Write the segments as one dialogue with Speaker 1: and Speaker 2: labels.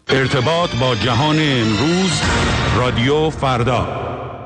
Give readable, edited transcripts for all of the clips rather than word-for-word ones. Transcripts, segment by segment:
Speaker 1: ارتباط با جهان امروز، رادیو فردا.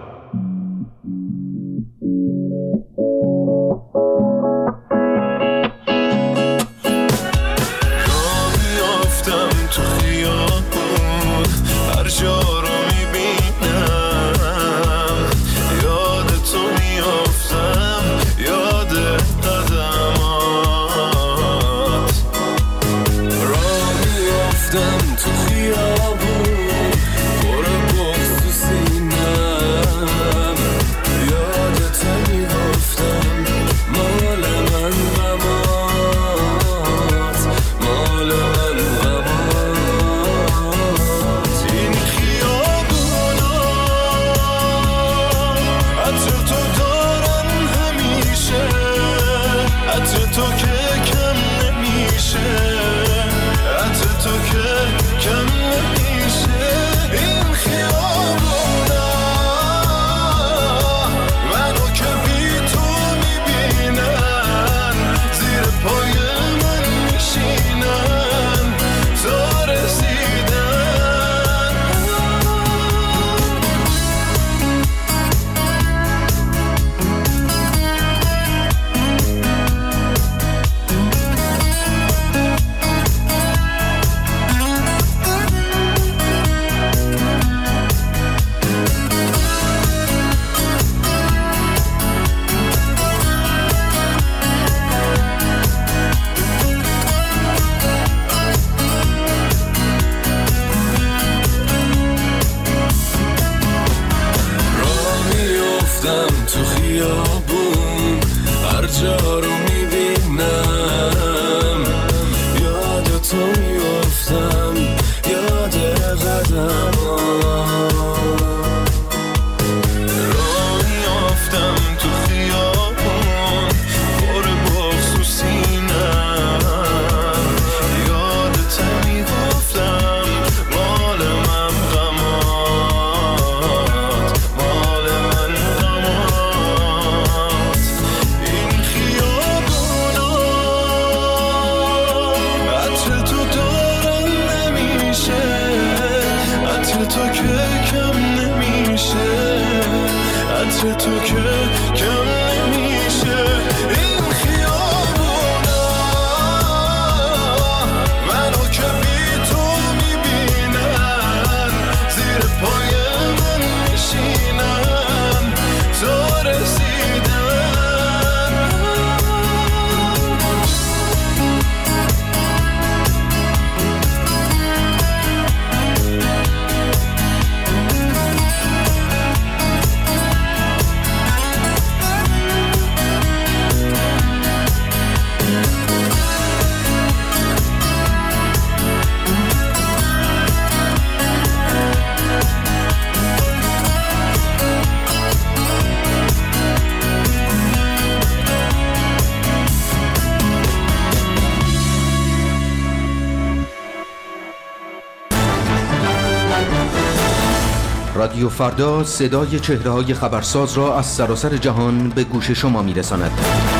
Speaker 2: رادیو فردا صدای چهره‌های خبرساز را از سراسر جهان به گوش شما می‌رساند.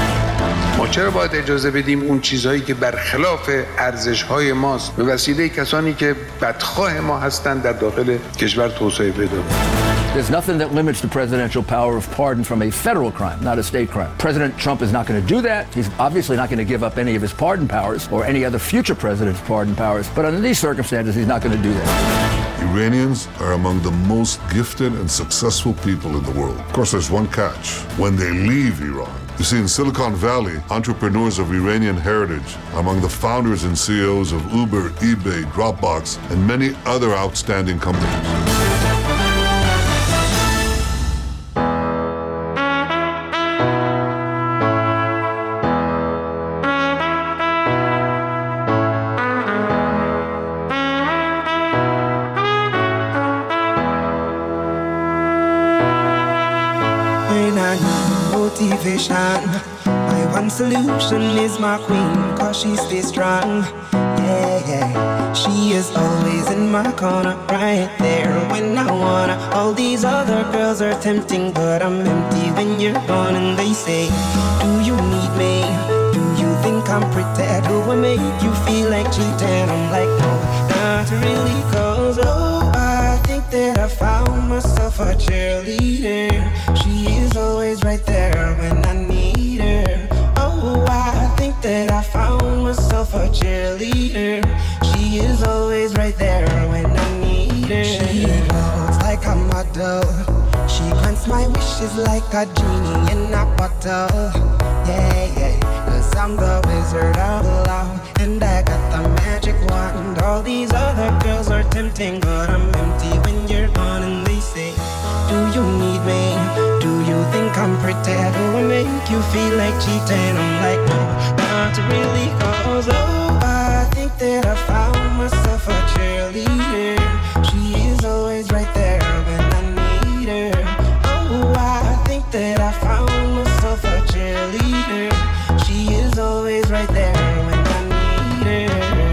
Speaker 3: ما چرا باید اجازه بدیم اون چیزهایی که برخلاف ارزش‌های ماست به وسیله کسانی که بدخواه ما هستند در داخل کشور توسعه پیدا کنند؟
Speaker 4: There's nothing that limits the presidential power of pardon from a federal crime, not a state crime. President Trump is not going to do that. He's obviously not going to give up any of his pardon powers or any other future president's pardon powers. But under these circumstances, he's not going to do that.
Speaker 5: Iranians are among the most gifted and successful people in the world. Of course, there's one catch. When they leave Iran, you see, in Silicon Valley, entrepreneurs of Iranian heritage, among the founders and CEOs of Uber, eBay, Dropbox, and many other outstanding companies. My one solution is my queen, cause she stays strong. Yeah, yeah. She is always in my corner, right there when I wanna. All these other girls are tempting, but I'm empty when you're gone. And they say, do you need me? Do you think I'm pretty? Do I make you feel like cheating? I'm like, no, not really. is always right there when I need her. She looks like a model. She grants my wishes like a genie in a bottle. Yeah, yeah. 'Cause I'm the wizard of love, and I got the magic wand. All these other girls are tempting, but I'm empty when you're gone. And they say, do you need me? Do you think I'm pretty? Do I make you feel like cheating? I'm like, no, not really. 'Cause oh, I think that I found myself a cheerleader. She is always right there when I need her. Oh, I think that I found myself a cheerleader. She is always right there when I need her.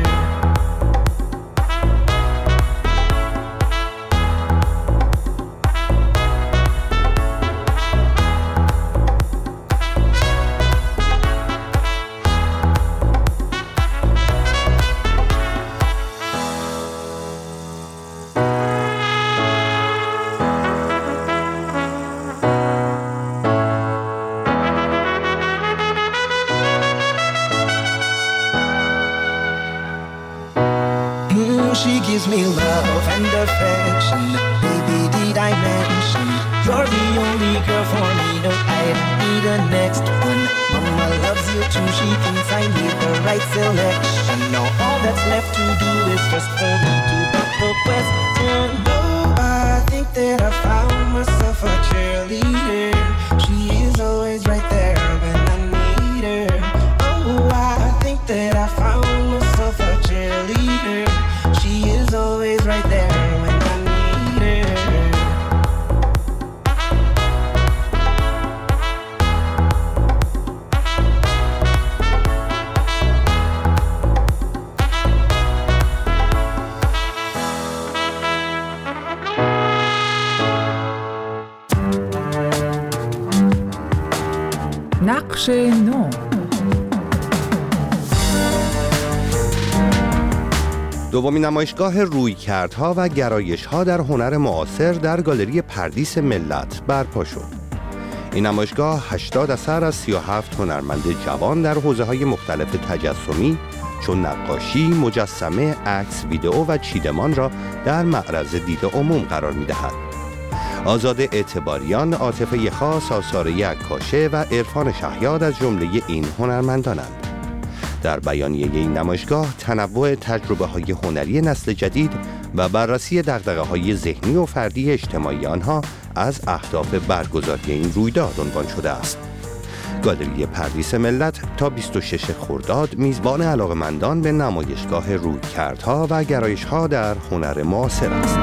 Speaker 5: She gives me love and affection. Baby, did I mention you're the only girl for me? No, I need a next one. Mama loves you too. She thinks I need the right selection. Now all that's left to do is just for me to put the question. Oh, I think that I found myself a cheerleader. She is always right there when I need her. Oh, I think that I found myself a cheerleader. She is always right there when I need her.
Speaker 6: نقش نو.
Speaker 7: دومین نمایشگاه رویکردها و گرایش‌ها در هنر معاصر در گالری پردیس ملت برپا شد. این نمایشگاه 80 اثر از 37 هنرمند جوان در حوزه‌های مختلف تجسمی چون نقاشی، مجسمه، عکس، ویدئو و چیدمان را در معرض دید عموم قرار می‌دهد. آزاده اعتباریان، عاطفه خاص، آثار عکاشه و عرفان شهیاد از جمله این هنرمندانند. در بیانیه این نمایشگاه تنوع تجربه‌های هنری نسل جدید و بررسی دغدغه‌های ذهنی و فردی اجتماعی آنها از اهداف برگزاری این رویداد عنوان شده است. گالری پردیس ملت تا 26 خرداد میزبان علاقه‌مندان به نمایشگاه رویکردها و گرایش‌ها در هنر معاصر است.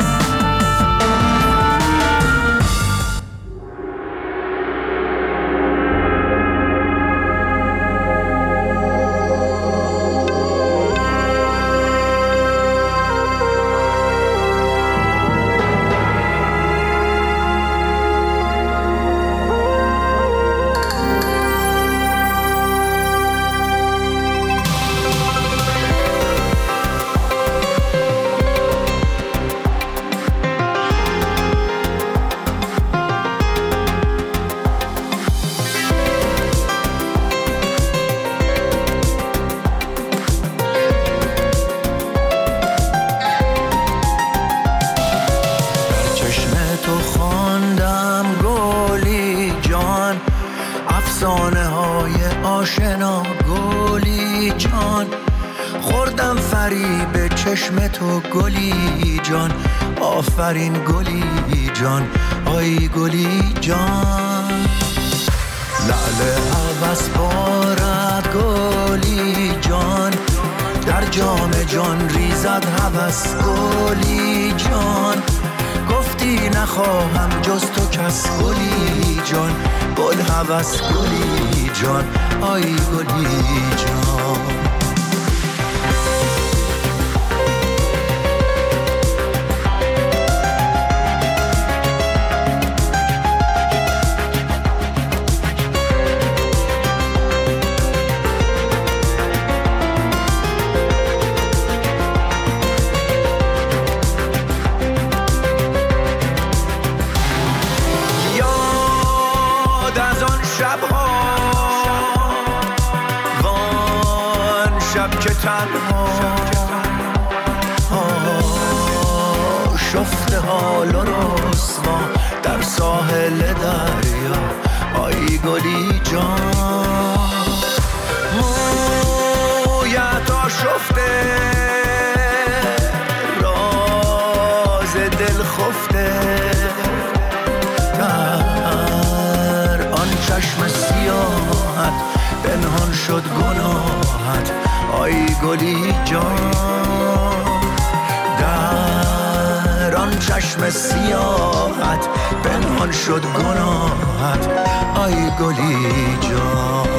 Speaker 8: آشنا گلی جان، خوردم فریب چشم تو گلی جان، آفرین گلی جان، آی گلی جان. لعل هوس بارد گلی جان، در جام جان ریزد هوس گلی جان. گفتی نخواهم جز تو کس گلی جان، گل هوس گلی جان، آی گلی جان. آشفته حال و رسوا در ساحل دریا آی گلی جان مویت آشفته راز دل خفته در آن چشم سیاحت پنهان شد گناهت آی گلی جان در آن چشم سیاحت پنهان شد گناهت آی گلی جان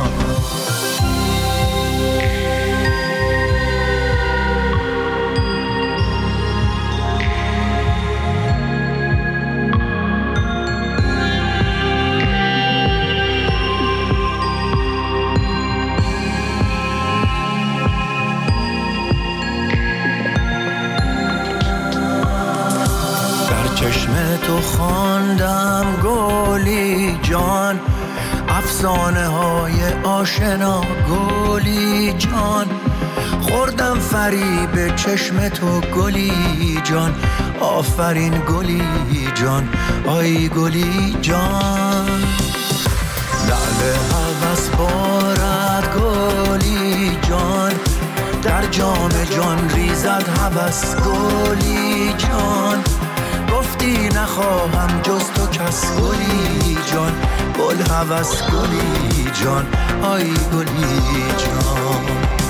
Speaker 8: چشم تو خواندم گلی جان افسانه های آشنا گلی جان خوردم فریب چشم تو گلی جان آفرین گلی جان آی گلی جان لعل هوس بارد گلی جان در جام جان ریزد هوس گلی جان گفتی نخواهم جز تو کس گلی جان گل هوس گلی جان آی گلی جان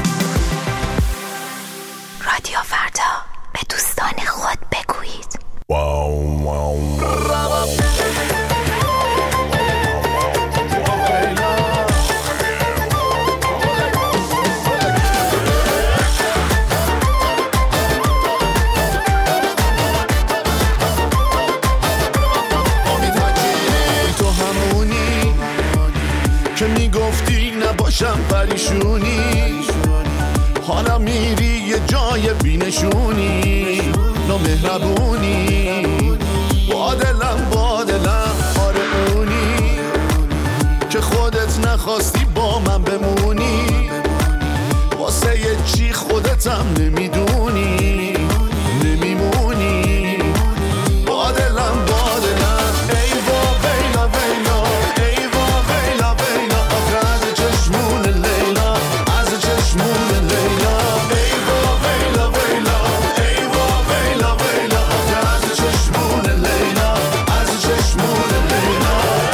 Speaker 6: رادیو فردا به دوستان خود بگویید
Speaker 9: که میگفتی نباشم پریشونی حالا میری یه جای بینشونی نامهربونی با دلم آره اونی که خودت نخواستی با من بمونی واسه یه چی خودتم نمیدونی نمیمونی با دلم ای وا ویلا ویلا ای وا ویلا ویلا آخه از چشمون لیلا از چشمون لیلا ای وا ویلا ویلا ای وا ویلا ویلا آخه از چشمون لیلا از چشمون لیلا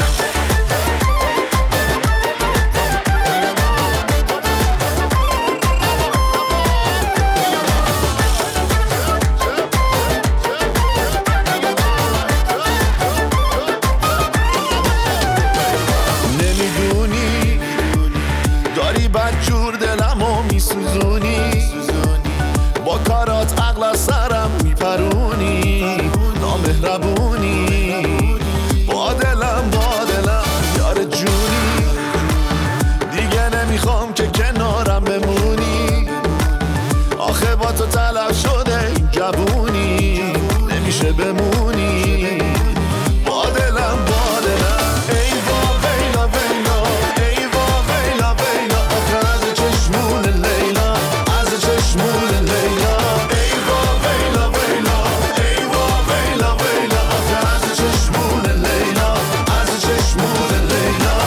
Speaker 9: بدجور دلمو میسوزونی با کارات عقل سرم میپرونی نامهربونی با دلم یار جونی دیگه نمیخوام که کنارم بمونی آخه با تو تلف شده این جوونی نمیشه بمونی با دلم ای وا ویلا ویلا ای وا ویلا ویلا آخه از چشمون لیلا از چشمون لیلا ای وا ویلا ویلا ای وا ویلا ویلا آخه از چشمون لیلا از چشمون لیلا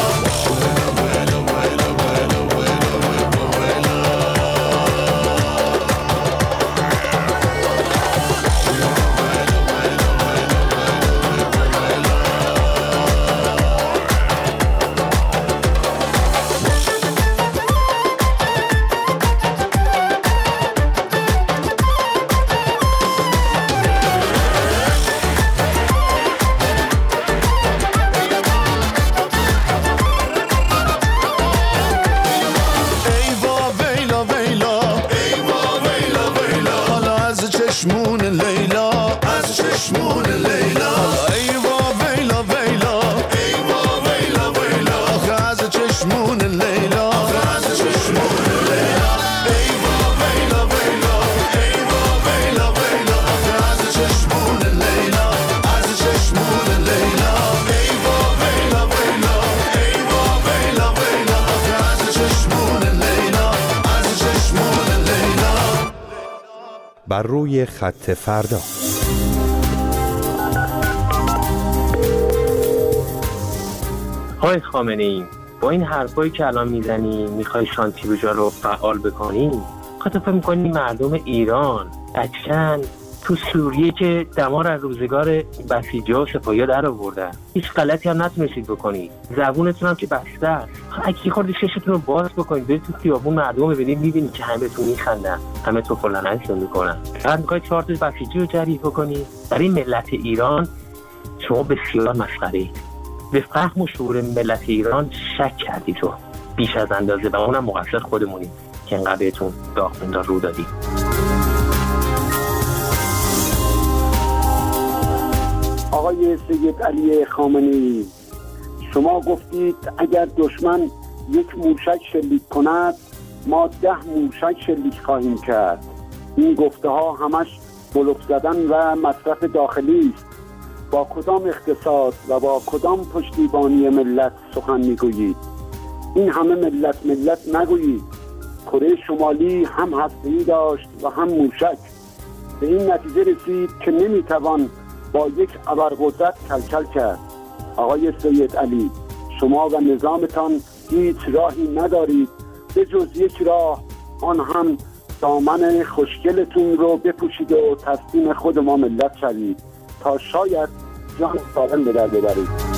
Speaker 9: چشمون لیلا از چشمون لیلا ای وا ویلا ویلا ای وا ویلا ویلا آخه از چشمون لیلا آخه از چشمون لیلا ای وا ویلا ویلا ای وا ویلا ویلا آخه از چشمون لیلا از چشمون لیلا ای وا ویلا ویلا ای وا ویلا ویلا آخه از چشمون لیلا از چشمون لیلا
Speaker 7: بر روی خط فردا.
Speaker 10: آقای خامنه‌ای، با این حرفایی که الان میزنی میخوای سانتریفیوژها رو فعال بکنی، خاطر فکر میکنی مردم ایران بچن تو سوریه که دمار از روزگار بسیجی‌ها و سپاهی‌ها در آوردن، هیچ غلطی هم نتونستید بکنید، زبونتون هم که بسته است. اگه خورده ششتون رو باز بکنید، برید تو خیابون مردم رو ببینید، میبینید که همه بهتون میخندن، همه تو فلانه‌شون میکنن. بعد میخواید 4 تا بسیجی رو جریح بکنید. برای ملت ایران شما بسیار مسخره‌اید. به فهم و شعور ملت ایران شک کردی تو بیش از اندازه و اونم مقصر خودمونیم که انقدر بهتون داغ رو دادیم.
Speaker 11: آقای سید علی خامنه‌ای، شما گفتید اگر دشمن یک موشک شلیک کند ما 10 موشک شلیک خواهیم کرد. این گفته ها همش بلوف زدن و مصرف داخلی است. با کدام اقتصاد و با کدام پشتیبانی ملت سخن میگویید؟ این همه ملت نگویید. کره شمالی هم هسته‌ای داشت و هم موشک. به این نتیجه رسید که نمیتوان با یک ابرقدرت کلکل کرد. آقای سید علی، شما و نظامتان هیچ راهی ندارید به جز یک راه، آن هم دامن خوشگلتون رو بپوشید و تسلیم خود ما ملت شوید تا شاید جان سالم به در ببرید.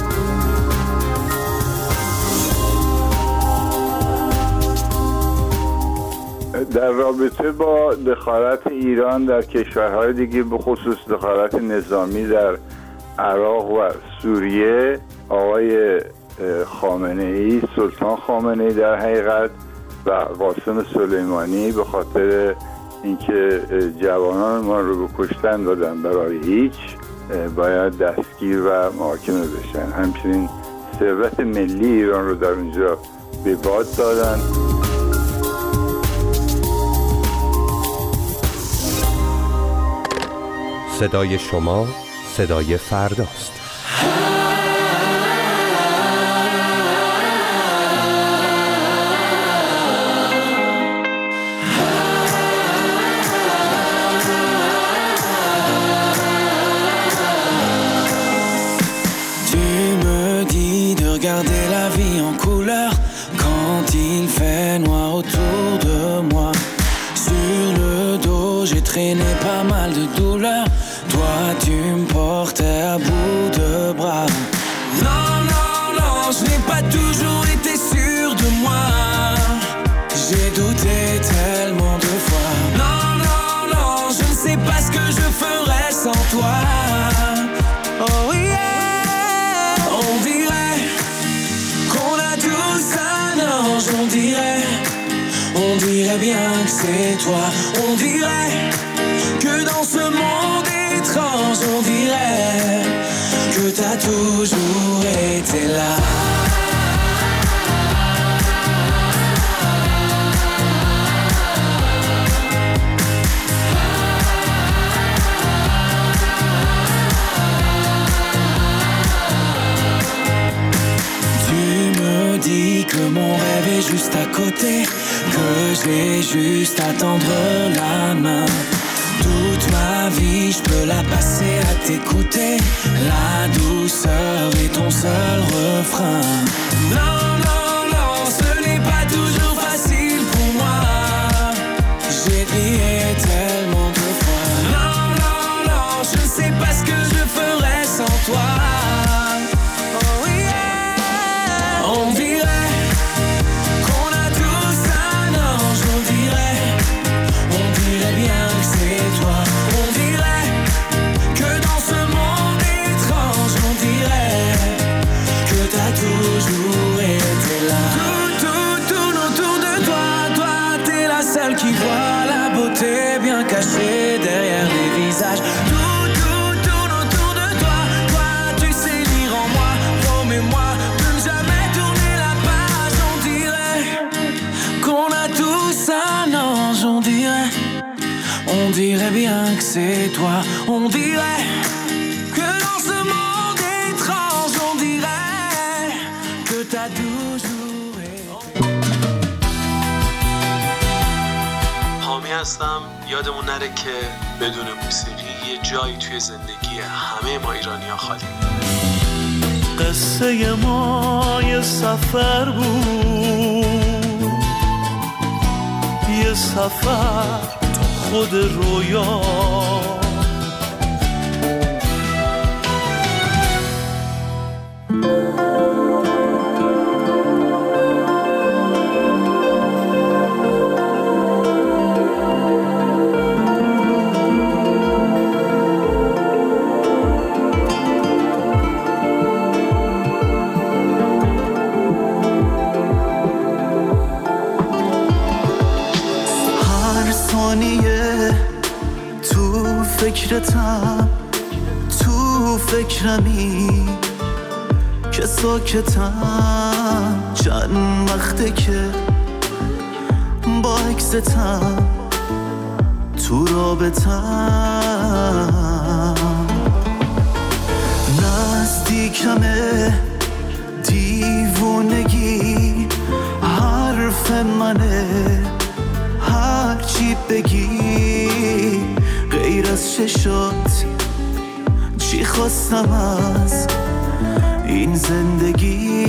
Speaker 12: در رابطه با دخالت ایران در کشورهای دیگه، به خصوص دخالت نظامی در عراق و سوریه، آقای خامنه‌ای، سلطان خامنه‌ای در حقیقت و قاسم سلیمانی به خاطر اینکه جوانان ما رو به کشتن دادن برای هیچ، باید دستگیر و محاکمه بشن. همچنین ثروت ملی ایران رو در اونجا به باد دادن.
Speaker 7: صدای شما صدای فرداست.
Speaker 8: Regarder la vie en couleur quand il fait noir autour de moi. Sur le dos j'ai traîné pas mal de douleurs. Toi tu me portais à bout de bras. Non, non, non, je n'ai pas toujours été sûr de moi. J'ai douté tellement de fois. Non, non, non, je ne sais pas ce que je ferais sans toi. Oh yeah, on dirait qu'on a tous un ange. On dirait bien que c'est toi. On dirait que dans ce monde étrange, on dirait que t'as toujours été là. Tu me dis que mon rêve est juste à côté, que j'ai juste à tendre la main. Toute ma vie, je peux la passer à t'écouter. La douceur est ton seul refrain. Non, non, non, ce n'est pas toujours facile pour moi. J'ai prié tellement de fois. Non, non, non, je ne sais pas ce que je ferais sans toi. Oh yeah, on dirait qu'on a tous un ange. On dirait bien que c'est toi. On dirait que dans ce monde étrange, on dirait que t'as toujours été là. Tout autour de toi, toi t'es la seule qui voit la beauté bien cachée derrière les visages. Tout autour de toi, toi tu sais lire en moi. Promets-moi de ne jamais tourner la page. On dirait qu'on a tous un ange. On dirait bien que c'est toi. On dirait que dans ce monde étrange, on dirait que t'as toujours été.
Speaker 13: حامی هستم. یادمون نره که بدون موسیقی یه جایی توی زندگی همه ما ایرانی‌ها خالی.
Speaker 9: قصه ما یه سفر بود، یه سفر تو خود رویا. فکرتم تو فکرمی که ساکتم، چند وقته که با عکستم تو رابطم، نزدیکمه دیوونگی حرف منه، هرچی بگی غیر از چشات چی خواستم از این زندگی.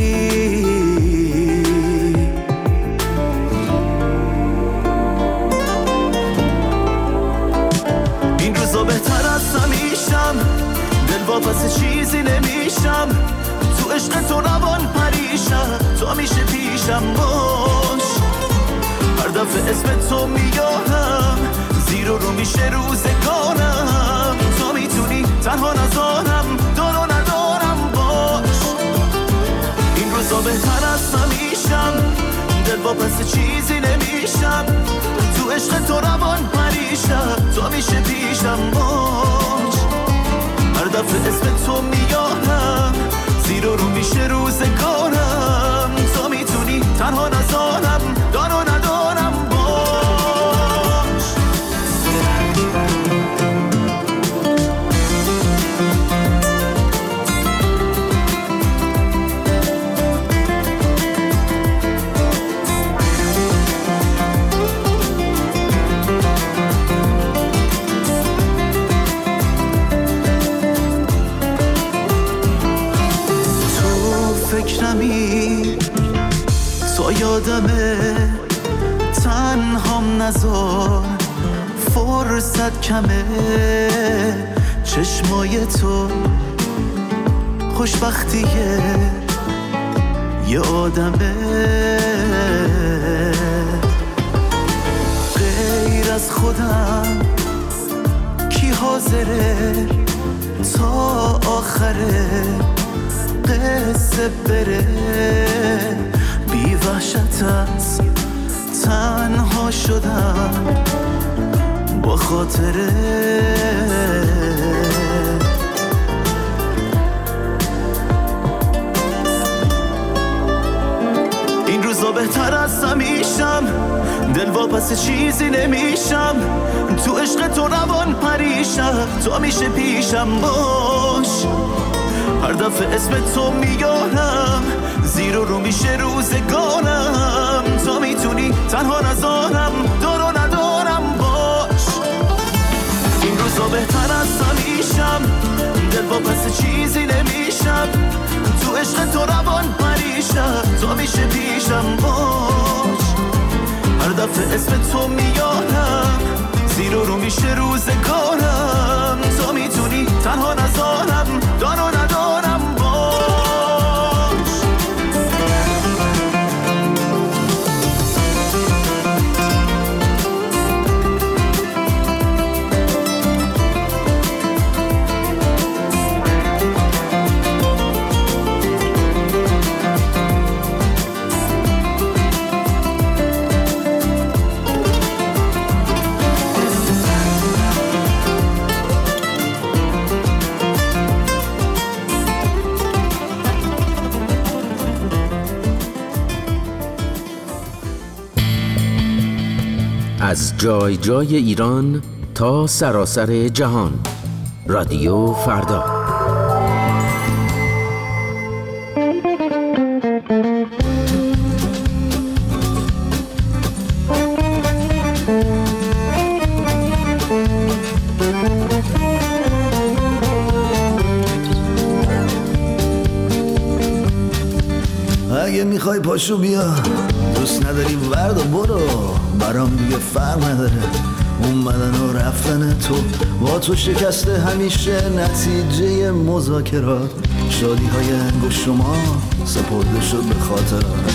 Speaker 9: این روزا بهتر از همیشم، دل واپس چیزی نمیشم، تو عشق تو روان پریشم، تو همیشه پیشم باش، هر دفعه اسم تو میارم زیر و رو میشه روزگارم، تو میتونی تنها نذارم، دار و ندارم باش. این روزا بهتر از همیشم، دل واپس چیزی نمیشم، تو عشق تو روان پریشم، تو میشه پیشم باش، هر دفعه اسم تو میارم زیر و رو میشه روزگارم، تو میتونی تنها نذارم، دار و ندارم باش. فکرمی تا یادمه تنهام نذار، فرصت کمه چشمای تو خوشبختیه یه آدمه، غیر از خودم کی حاضره تا آخره قصه بره، بی وحشت از تنها شدم با خاطره. این روزا بهتر از همیشم، دل واپس چیزی نمیشم، تو عشق تو روان پریشم، تو میشه پیشم باش، هر دفعه اسم تو میارم زیر و رو میشه روزگارم، تو میتونی تنها نذارم، دار و ندارم باش. این روزا بهتر از همیشم، دل واپس چیزی نمیشم، تو عشق تو روان پریشم، تو میشه پیشم باش، هر دفعه اسم تو میارم زیر و رو میشه روزگارم، تو میتونی تنها نذارم، دار و ندارم باش.
Speaker 2: از جای جای ایران تا سراسر جهان، رادیو فردا.
Speaker 9: اگه میخوای پاشو بیا، دوست نداری ورد و برو، برام دیگه فرق نداره اومدن و رفتن تو. با تو شکسته همیشه نتیجه مذاکرات، شادی های انگشت شما سپرده شد به خاطرات.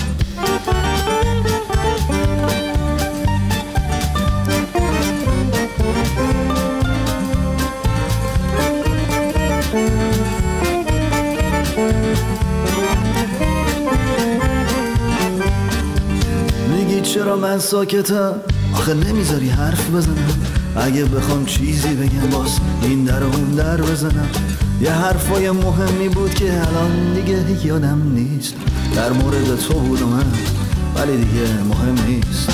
Speaker 9: میگی چرا من ساکتم؟ آخه نمیذاری حرف بزنم. اگه بخوام چیزی بگم باز این در و اون در بزنم. یه حرفای مهمی بود که الان دیگه یادم نیست. در مورد تو بود من ولی دیگه مهم نیست.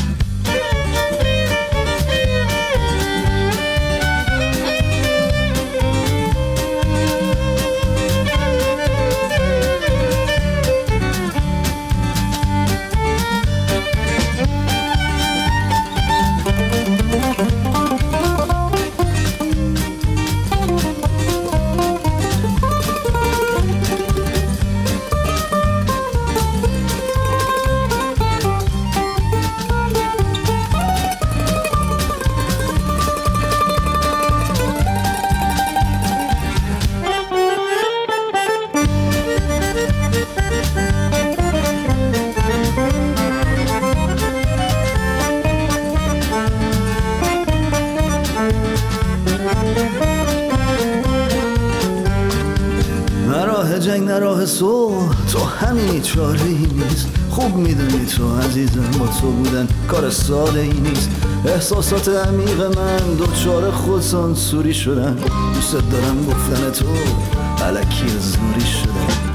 Speaker 9: جنگ نه راه صلح، تو همینی چاره‌ای نیست. خوب میدونی تو عزیزم با تو بودن کار ساده ای نیست. احساسات عمیق من دوچار خودسانسوری شدن. دوست دارم گفتن تو الکی زوری شدن.